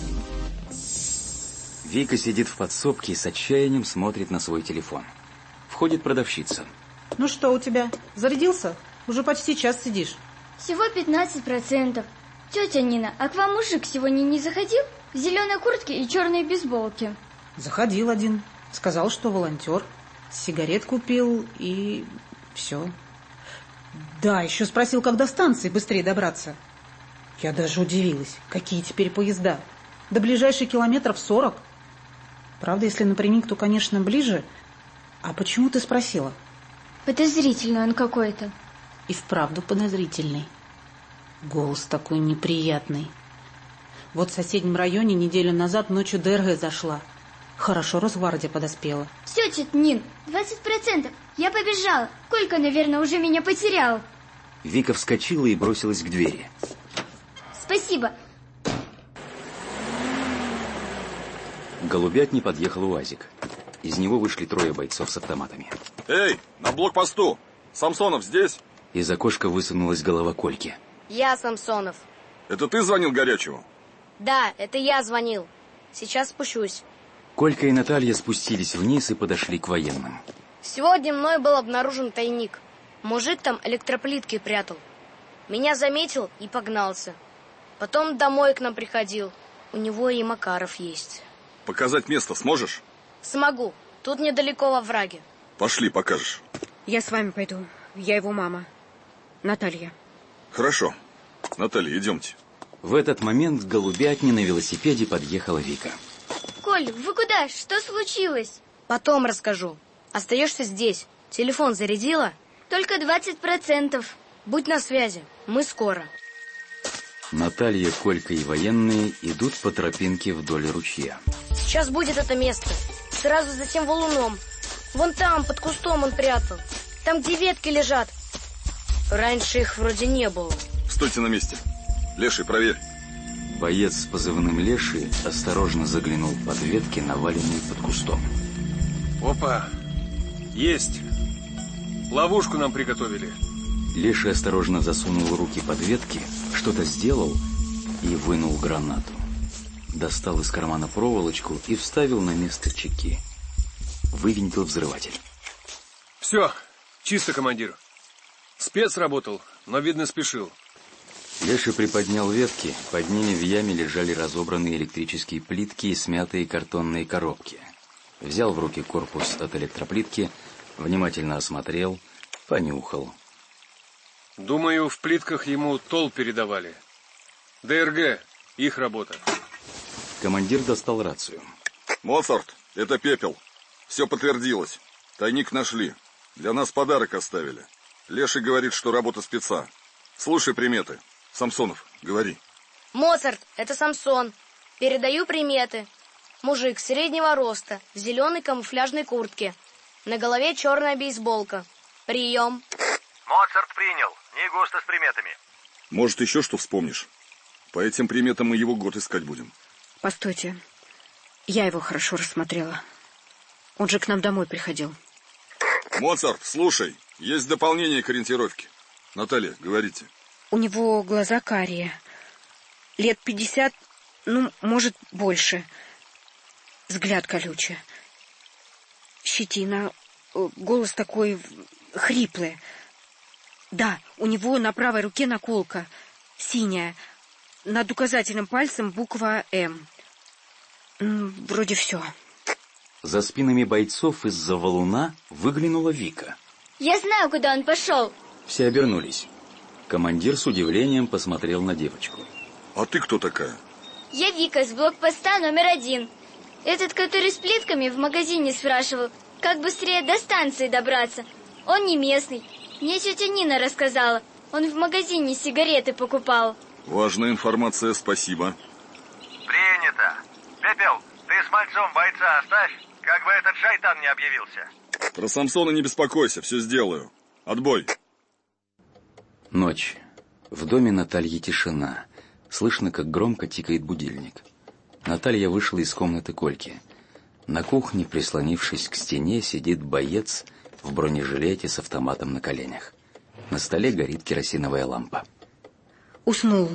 Вика сидит в подсобке и с отчаянием смотрит на свой телефон. Входит продавщица. Ну что у тебя? Зарядился? Уже почти час сидишь. Всего 15%. Тетя Нина, а к вам мужик сегодня не заходил? В зеленой куртке и черной бейсболке. Заходил один. Сказал, что волонтер. Сигарет купил и все. Да, еще спросил, как до станции быстрее добраться. Я даже удивилась, какие теперь поезда. До ближайших километров 40. Правда, если напрямик, то, конечно, ближе. А почему ты спросила? Подозрительный он какой-то. И вправду подозрительный. Голос такой неприятный. Вот в соседнем районе неделю назад ночью ДРГ зашла. Хорошо Росгвардия подоспела. Все, тетя Нин, 20%. Я побежала. Колька, наверное, уже меня потерял. Вика вскочила и бросилась к двери. Спасибо. К Голубятне подъехал УАЗик. Из него вышли 3 бойцов с автоматами. Эй, на блокпосту! Самсонов здесь? Из окошка высунулась голова Кольки. Я Самсонов. Это ты звонил Горячеву? Да, это я звонил. Сейчас спущусь. Колька и Наталья спустились вниз и подошли к военным. Сегодня мной был обнаружен тайник. Мужик там электроплитки прятал. Меня заметил и погнался. Потом домой к нам приходил. У него и Макаров есть. Показать место сможешь? Смогу. Тут недалеко во враге. Пошли, покажешь. Я с вами пойду. Я его мама. Наталья. Хорошо. Наталья, идемте. В этот момент к Голубятне на велосипеде подъехала Вика. Коль, вы куда? Что случилось? Потом расскажу. Остаешься здесь. Телефон зарядила? Только 20%. Будь на связи. Мы скоро. Наталья, Колька и военные идут по тропинке вдоль ручья. Сейчас будет это место. Сразу за тем валуном. Вон там, под кустом он прятал. Там, где ветки лежат. Раньше их вроде не было. Стойте на месте. Леший, проверь. Боец с позывным Леший осторожно заглянул под ветки, наваленные под кустом. Опа! Есть! Ловушку нам приготовили. Леший осторожно засунул руки под ветки, что-то сделал и вынул гранату. Достал из кармана проволочку и вставил на место чеки. Вывинтил взрыватель. Все, чисто, командир. Спец работал, но, видно, спешил. Леший приподнял ветки, под ними в яме лежали разобранные электрические плитки и смятые картонные коробки. Взял в руки корпус от электроплитки, внимательно осмотрел, понюхал. Думаю, в плитках ему тол передавали. ДРГ, их работа. Командир достал рацию. Моцарт, это Пепел. Все подтвердилось. Тайник нашли. Для нас подарок оставили. Леший говорит, что работа спеца. Слушай приметы. Самсонов, говори. Моцарт, это Самсон. Передаю приметы. Мужик среднего роста, в зеленой камуфляжной куртке. На голове черная бейсболка. Прием. Моцарт принял. Не густо с приметами. Может, еще что вспомнишь? По этим приметам мы его год искать будем. Постойте. Я его хорошо рассмотрела. Он же к нам домой приходил. Моцарт, слушай, есть дополнение к ориентировке. Наталья, говорите. У него глаза карие. Лет 50, ну, может, больше. Взгляд колючий. Щетина. Голос такой хриплый. Да, у него на правой руке наколка. Синяя. Над указательным пальцем буква «М». Вроде все. За спинами бойцов из-за валуна выглянула Вика. Я знаю, куда он пошел. Все обернулись. Командир с удивлением посмотрел на девочку. А ты кто такая? Я Вика с блокпоста номер 1. Этот, который с плитками, в магазине спрашивал, как быстрее до станции добраться. Он не местный. Мне тетя Нина рассказала. Он в магазине сигареты покупал. Важная информация, спасибо. Принято. Пепел, ты с мальцом бойца оставь, как бы этот шайтан не объявился. Про Самсона не беспокойся, все сделаю. Отбой. Ночь. В доме Натальи тишина. Слышно, как громко тикает будильник. Наталья вышла из комнаты Кольки. На кухне, прислонившись к стене, сидит боец в бронежилете с автоматом на коленях. На столе горит керосиновая лампа. Уснул.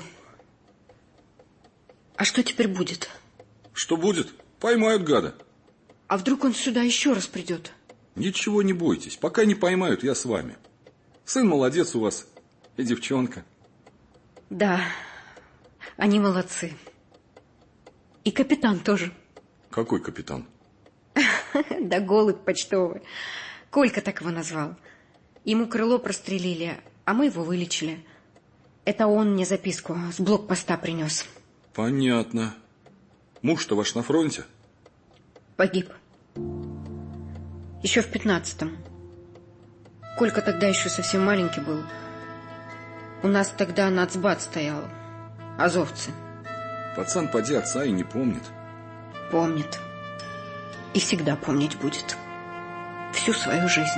А что теперь будет? Что будет? Поймают гада. А вдруг он сюда еще раз придет? Ничего не бойтесь. Пока не поймают, я с вами. Сын молодец у вас. И девчонка. Да, они молодцы. И капитан тоже. Какой капитан? Да голубь почтовый. Колька так его назвал. Ему крыло прострелили, а мы его вылечили. Это он мне записку с блокпоста принес. Понятно. Муж-то ваш на фронте? Погиб. Еще в 15-м. Колька тогда еще совсем маленький был. У нас тогда нацбат стоял. Азовцы. Пацан поди отца и не помнит. Помнит. И всегда помнить будет. Всю свою жизнь.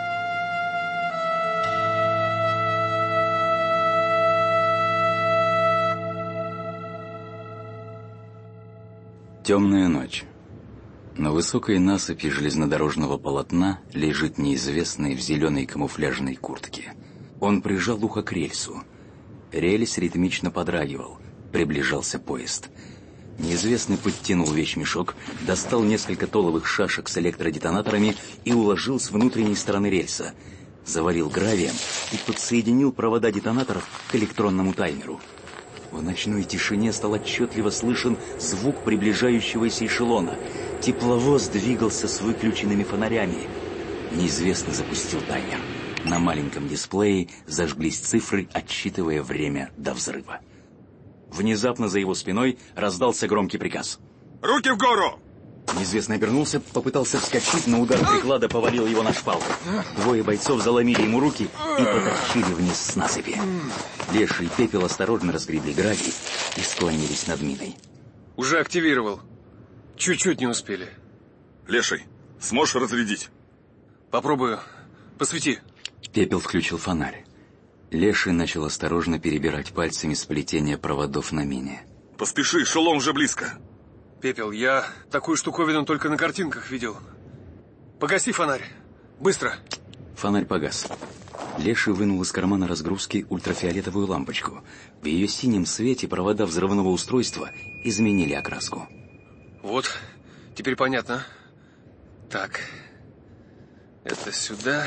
Темная ночь. На высокой насыпи железнодорожного полотна лежит неизвестный в зеленой камуфляжной куртке. Он прижал ухо к рельсу. Рельс ритмично подрагивал. Приближался поезд. Неизвестный подтянул вещмешок, достал несколько толовых шашек с электродетонаторами и уложил с внутренней стороны рельса. Заварил гравием и подсоединил провода детонаторов к электронному таймеру. В ночной тишине стал отчетливо слышен звук приближающегося эшелона. Тепловоз двигался с выключенными фонарями. Неизвестный запустил таймер. На маленьком дисплее зажглись цифры, отсчитывая время до взрыва. Внезапно за его спиной раздался громкий приказ. «Руки в гору!» Неизвестный обернулся, попытался вскочить, но удар приклада повалил его на шпалку. Двое бойцов заломили ему руки и потащили вниз с насыпи. Леша и Пепел осторожно разгребли гравий и склонились над миной. Уже активировал. Чуть-чуть не успели. Леший, сможешь разрядить? Попробую. Посвети. Пепел включил фонарь. Леший начал осторожно перебирать пальцами сплетение проводов на мине. Поспеши, эшелон уже близко. Пепел, я такую штуковину только на картинках видел. Погаси фонарь. Быстро. Фонарь погас. Леший вынул из кармана разгрузки ультрафиолетовую лампочку. В ее синем свете провода взрывного устройства изменили окраску. Вот, теперь понятно. Так, это сюда.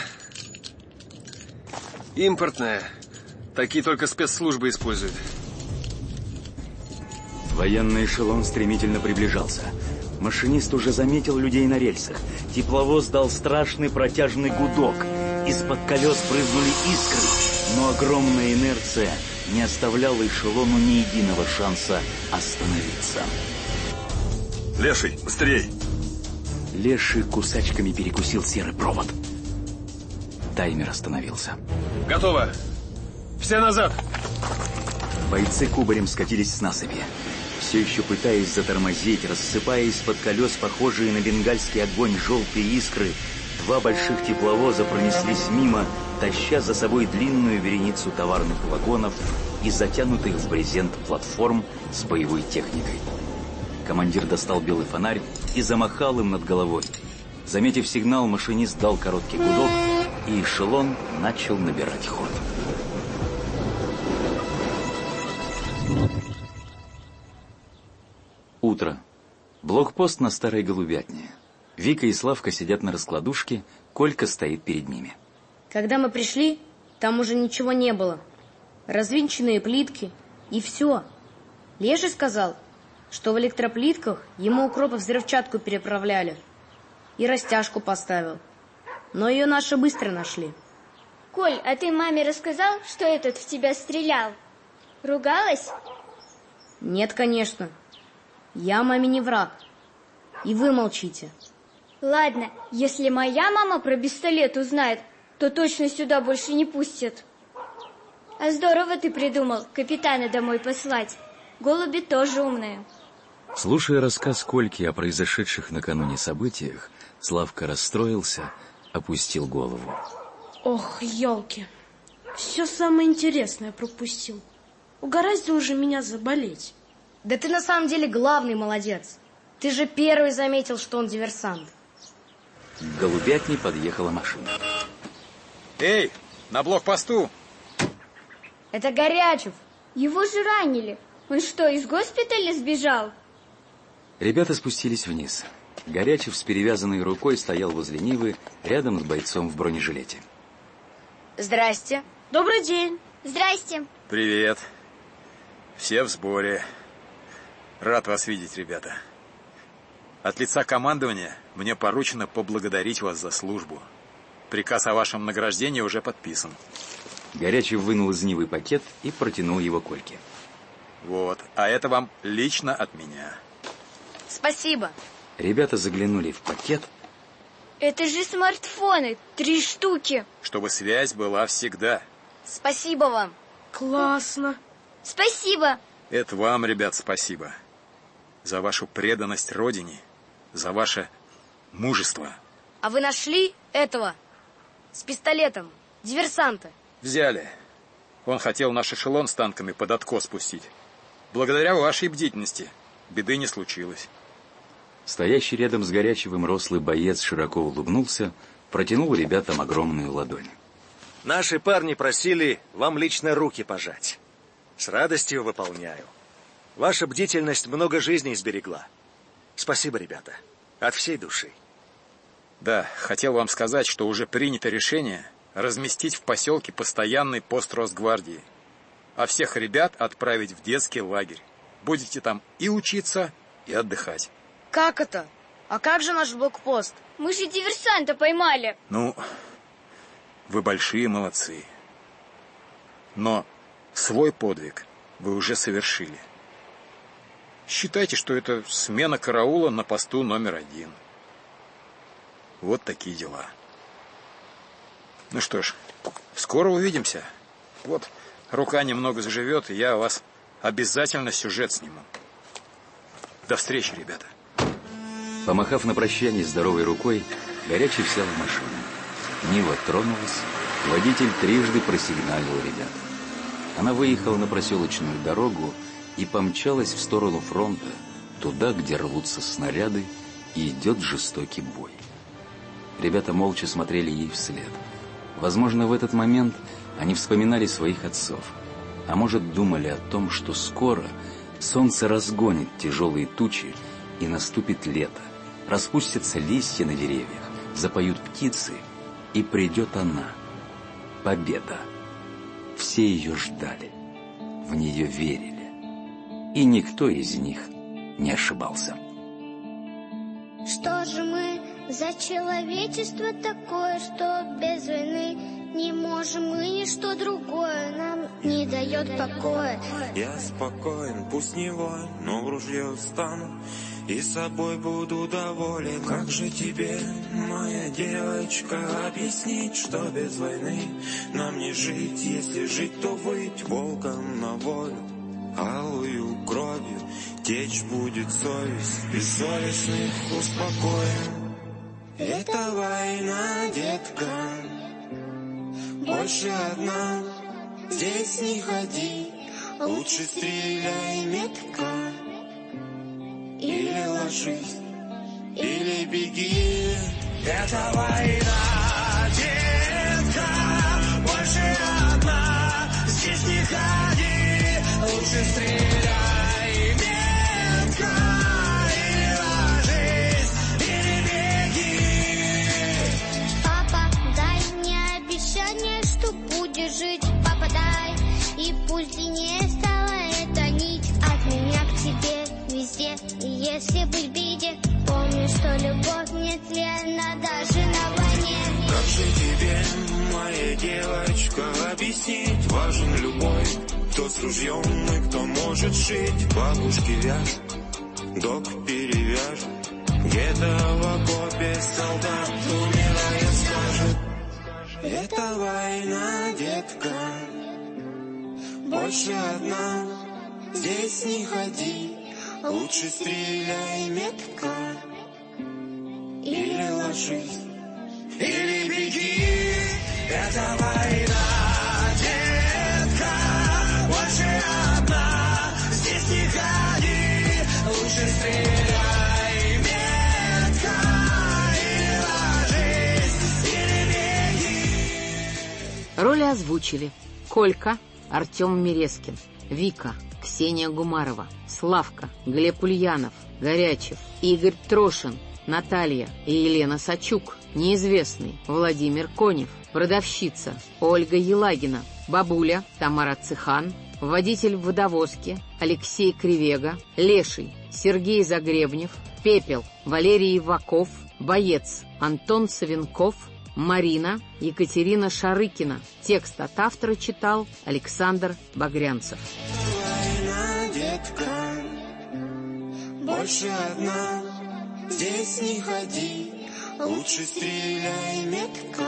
Импортная. Такие только спецслужбы используют. Военный эшелон стремительно приближался. Машинист уже заметил людей на рельсах. Тепловоз дал страшный протяжный гудок. Из-под колес брызнули искры, но огромная инерция не оставляла эшелону ни единого шанса остановиться. Леший, быстрей! Леший кусачками перекусил серый провод. Таймер остановился. Готово! Все назад! Бойцы кубарем скатились с насыпи. Все еще пытаясь затормозить, рассыпая из-под колес похожие на бенгальский огонь желтые искры, два больших тепловоза пронеслись мимо, таща за собой длинную вереницу товарных вагонов и затянутых в брезент платформ с боевой техникой. Командир достал белый фонарь и замахал им над головой. Заметив сигнал, машинист дал короткий гудок, и эшелон начал набирать ход. Утро. Блокпост на Старой Голубятне. Вика и Славка сидят на раскладушке, Колька стоит перед ними. Когда мы пришли, там уже ничего не было. Развинченные плитки и все. Леша сказал, что в электроплитках ему укропа взрывчатку переправляли. И растяжку поставил. Но ее наши быстро нашли. Коль, а ты маме рассказал, что этот в тебя стрелял? Ругалась? Нет, конечно. Я маме не враг. И вы молчите. Ладно, если моя мама про пистолет узнает, то точно сюда больше не пустят. А здорово ты придумал капитана домой послать. Голуби тоже умные. Слушая рассказ Кольки о произошедших накануне событиях, Славка расстроился, опустил голову. Ох, елки, все самое интересное пропустил. Угораздило же меня заболеть. Да ты на самом деле главный молодец. Ты же первый заметил, что он диверсант. К голубятне подъехала машина. Эй, на блокпосту! Это Горячев. Его же ранили. Он что, из госпиталя сбежал? Ребята спустились вниз. Горячев с перевязанной рукой стоял возле Нивы, рядом с бойцом в бронежилете. Здрасте. Добрый день. Здрасте. Привет. Все в сборе. Рад вас видеть, ребята. От лица командования мне поручено поблагодарить вас за службу. Приказ о вашем награждении уже подписан. Горячев вынул из Нивы пакет и протянул его Кольке. Вот, а это вам лично от меня. Спасибо. Ребята заглянули в пакет. Это же смартфоны, 3 штуки. Чтобы связь была всегда. Спасибо вам. Классно. Спасибо. Это вам, ребят, спасибо. За вашу преданность Родине, за ваше мужество. А вы нашли этого с пистолетом, диверсанта? Взяли. Он хотел наш эшелон с танками под откос спустить. Благодаря вашей бдительности беды не случилось. Стоящий рядом с Горячевым рослый боец широко улыбнулся, протянул ребятам огромную ладонь. Наши парни просили вам лично руки пожать. С радостью выполняю. Ваша бдительность много жизней сберегла. Спасибо, ребята. От всей души. Да, хотел вам сказать, что уже принято решение разместить в поселке постоянный пост Росгвардии, а всех ребят отправить в детский лагерь. Будете там и учиться, и отдыхать. Как это? А как же наш блокпост? Мы же диверсанта поймали. Ну, вы большие молодцы. Но свой подвиг вы уже совершили. Считайте, что это смена караула на посту номер 1. Вот такие дела. Ну что ж, скоро увидимся. Вот, рука немного заживет, и я у вас обязательно сюжет сниму. До встречи, ребята. Помахав на прощание здоровой рукой, Горячев сел в машину. Нива тронулась, водитель трижды просигналил ребят. Она выехала на проселочную дорогу и помчалась в сторону фронта, туда, где рвутся снаряды и идет жестокий бой. Ребята молча смотрели ей вслед. Возможно, в этот момент они вспоминали своих отцов, а может, думали о том, что скоро солнце разгонит тяжелые тучи и наступит лето, распустятся листья на деревьях, запоют птицы, и придет она, победа. Все ее ждали, в нее верили, и никто из них не ошибался. Что же мы за человечество такое, что без войны не можем мы, ничто другое нам не дает покоя. Я спокоен, пусть не воин, но в ружье встану и собой буду доволен. Как же тебе, моя девочка, объяснить, что без войны нам не жить? Если жить, то быть волком на волю, алую кровью течь будет совесть, бессовестных успокоим. Это война, детка, больше одна здесь не ходи, лучше стреляй метко, или ложись, или беги. Это война, детка, больше одна здесь не ходи, лучше стреляй метко, или ложись, или беги. Папа, дай мне обещание, что будешь жить. Папа, дай, и пусть длиннее стала эта нить от меня к тебе везде. И если быть в беде, помни, что любовь нетленно даже на войне. Как же тебе, моя девочка, объяснить? Важен любой, кто с ружьем и кто может шить. Бабушки вяжут, док перевяжет, где-то в окопе солдат умирая скажет. Это война, детка, больше одна здесь не ходи, Лучше стреляй метко, или ложись, или беги. Это война, детка, больше одна, здесь не ходи. Лучше стреляй метко, или ложись, или беги. Роли озвучили: Колька — Артем Мерескин, Вика — Ксения Гумарова, Славка — Глеб Ульянов, Горячев — Игорь Трошин, Наталья и Елена Сачук, неизвестный — Владимир Конев, продавщица — Ольга Елагина, бабуля — Тамара Цыхан, водитель в водовозке — Алексей Кривега, леший — Сергей Загребнев, пепел — Валерий Иваков, боец — Антон Савенков, Марина — Екатерина Шарыкина. Текст от автора читал Александр Багрянцев. Война, детка, больше одна, здесь не ходи. Лучше стреляй метко,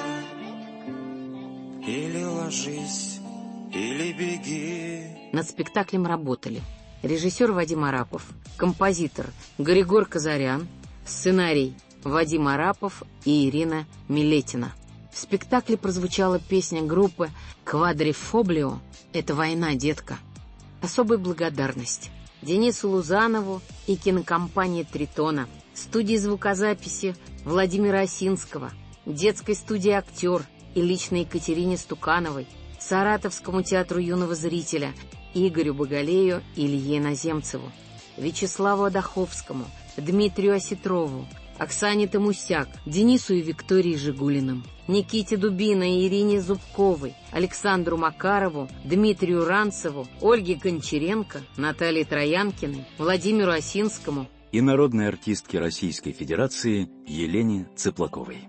или ложись, или беги. Над спектаклем работали режиссер Вадим Арапов, композитор Григорий Казарян, сценарий Вадим Арапов и Ирина Милетина. В спектакле прозвучала песня группы «Квадрифоблио» «Это война, детка». Особая благодарность Денису Лузанову и кинокомпании «Тритона», студии звукозаписи Владимира Осинского, детской студии «Актер» и лично Екатерине Стукановой, Саратовскому театру юного зрителя Игорю Боголею и Илье Наземцеву, Вячеславу Адаховскому, Дмитрию Осетрову, Оксане Тамусяк, Денису и Виктории Жигулиным, Никите Дубино и Ирине Зубковой, Александру Макарову, Дмитрию Ранцеву, Ольге Гончаренко, Наталье Троянкиной, Владимиру Осинскому и народной артистке Российской Федерации Елене Цыплаковой.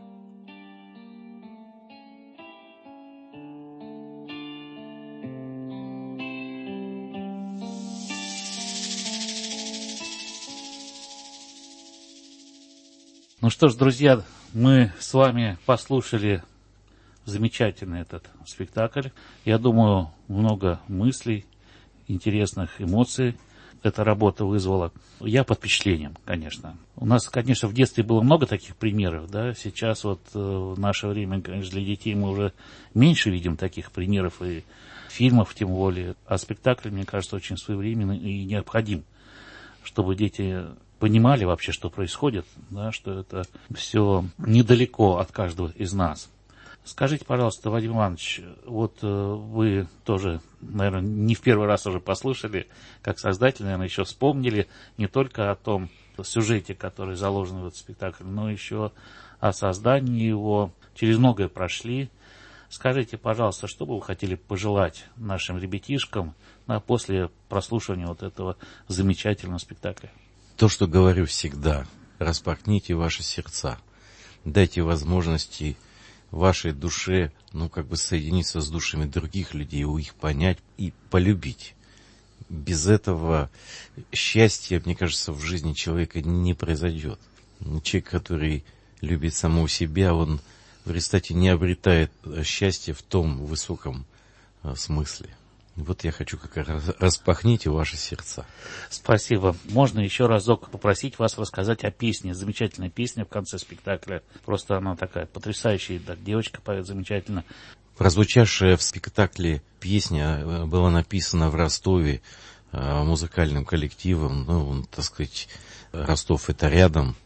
Ну что ж, друзья, мы с вами послушали замечательный этот спектакль. Я думаю, много мыслей, интересных эмоций эта работа вызвала. Я под впечатлением, конечно. У нас, конечно, в детстве было много таких примеров, да. Сейчас вот в наше время, конечно, для детей мы уже меньше видим таких примеров и фильмов, тем более. А спектакль, мне кажется, очень своевременный и необходим, чтобы дети понимали вообще, что происходит, да, что это все недалеко от каждого из нас. Скажите, пожалуйста, Вадим Иванович, вот вы тоже, наверное, не в первый раз уже послушали, как создатель, наверное, еще вспомнили не только о том сюжете, который заложен в этот спектакль, но еще о создании его, через многое прошли. Скажите, пожалуйста, что бы вы хотели пожелать нашим ребятишкам после прослушивания вот этого замечательного спектакля? То, что говорю всегда, распахните ваши сердца, дайте возможности вашей душе, соединиться с душами других людей, их понять и полюбить. Без этого счастья, мне кажется, в жизни человека не произойдет. Человек, который любит самого себя, он в результате не обретает счастья в том высоком смысле. Вот я хочу как раз распахните ваши сердца. Спасибо. Можно еще разок попросить вас рассказать о песне. Замечательная песня в конце спектакля. Просто она такая потрясающая. Так, девочка поет замечательно. Прозвучавшая в спектакле песня была написана в Ростове музыкальным коллективом. Ростов — это рядом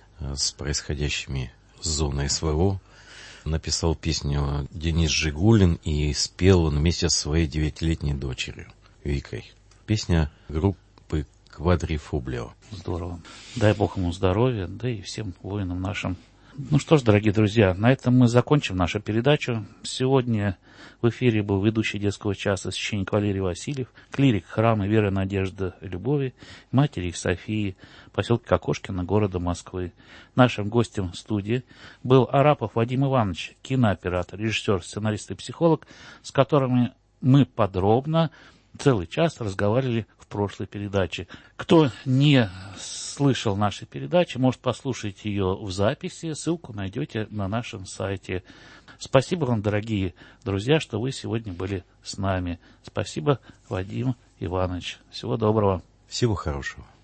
с происходящими зоной СВО. Написал песню Денис Жигулин и спел он вместе со своей 9-летней дочерью Викой. Песня группы «Квадрифоблио». Здорово. Дай Бог ему здоровья, да и всем воинам нашим. Ну что ж, дорогие друзья, на этом мы закончим нашу передачу. Сегодня в эфире был ведущий детского часа священник Валерий Васильев, клирик храма Веры, Надежды и Любови, матери их Софии, поселка Кокошкино, города Москвы. Нашим гостем студии был Арапов Вадим Иванович, кинооператор, режиссер, сценарист и психолог, с которыми мы подробно целый час разговаривали в прошлой передаче. Кто не слышал нашей передачи, может послушать ее в записи. Ссылку найдете на нашем сайте. Спасибо вам, дорогие друзья, что вы сегодня были с нами. Спасибо, Вадим Иванович. Всего доброго. Всего хорошего.